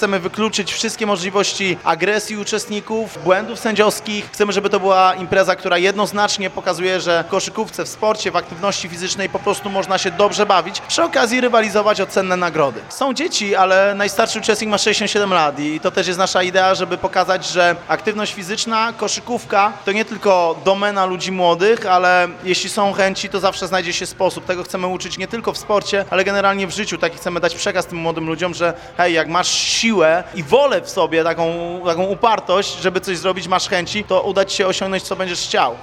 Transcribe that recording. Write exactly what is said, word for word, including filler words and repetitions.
chcemy wykluczyć wszystkie możliwości agresji uczestników, błędów sędziowskich. Chcemy, żeby to była impreza, która jednoznacznie pokazuje, że w koszykówce, w sporcie, w aktywności fizycznej po prostu można się dobrze bawić, przy okazji rywalizować o cenne nagrody. Są dzieci, ale najstarszy uczestnik ma sześćdziesiąt siedem lat i to też jest nasza idea, żeby pokazać, że aktywność fizyczna, koszykówka to nie tylko domena ludzi młodych, ale jeśli są chęci, to zawsze znajdzie się sposób. Tego chcemy uczyć nie tylko w sporcie, ale generalnie w życiu. Taki chcemy dać przekaz tym młodym ludziom, że hej, jak masz siłę i wolę w sobie, taką, taką upartość, żeby coś zrobić, masz chęci, to uda ci się osiągnąć, co będziesz chciał.